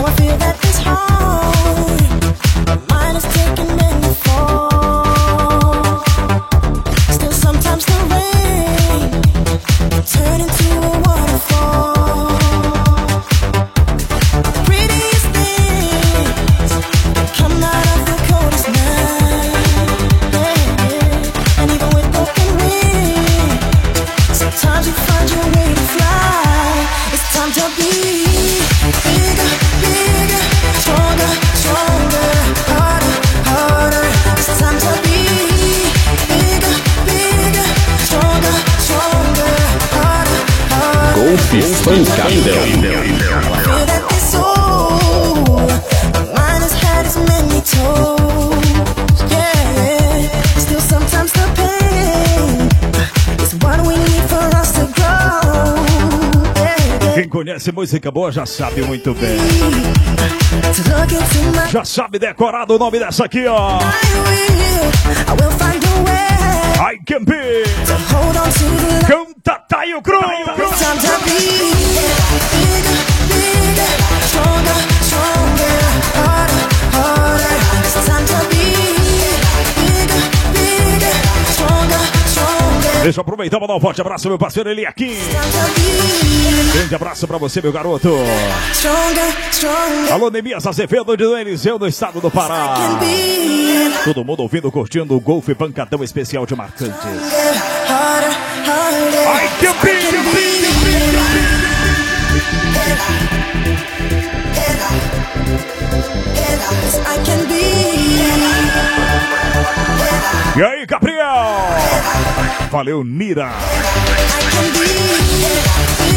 I feel that this heart of mine is taking many falls. Still sometimes the rain turn into a waterfall. The prettiest things come out of the coldest night. Yeah. And even with broken wings, sometimes you find your way to fly. It's time to be bigger, bigger, stronger, stronger, harder, harder. It's time to be bigger, bigger, stronger, stronger, harder, harder. Golf Pancadão. Feel that this soul of mine has had its many toes. Yeah, still sometimes the pain is what we need for us to grow. Quem conhece música boa já sabe muito bem. To look into my Já sabe decorado o nome dessa aqui, ó. I will find a way I Can Be. to hold on to the Canta Taio Cruz. It's time to be bigger, bigger, stronger, stronger, harder, harder. It's time to be bigger, bigger, stronger, stronger. Deixa eu aproveitar e mandar um forte abraço, meu parceiro Eliakim. It's time to be Grande abraço pra você, meu garoto. stronger, stronger. Alô, Nemias Azevedo de Dom Eliseu, no estado do Can Pará. be Todo mundo ouvindo, curtindo o Golf Pancadão especial de marcantes. harder, harder. I Can Be. I can be. E aí, Gabriel? Valeu, Nira. I can be